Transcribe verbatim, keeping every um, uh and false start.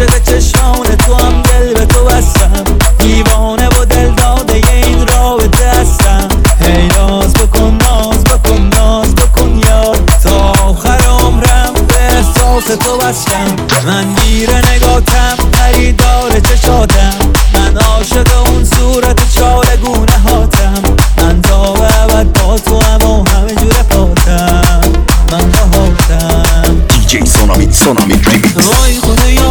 عاشق چشمان تو هم دل به تو بستم، دیوانه و دل داده این رابطه هستم. هی ناز بکن ناز بکن ناز بکن یار، تا آخر عمرم به احساس تو بستم. من گیره نگاتم خریدار چشاتم، من عاشق اون صورت چارگونه هاتم. من تا به ابد با تو هم و همه جور پاتم، من راحتم. دی جی سونامی سونامی ریمیکس. وای خدایا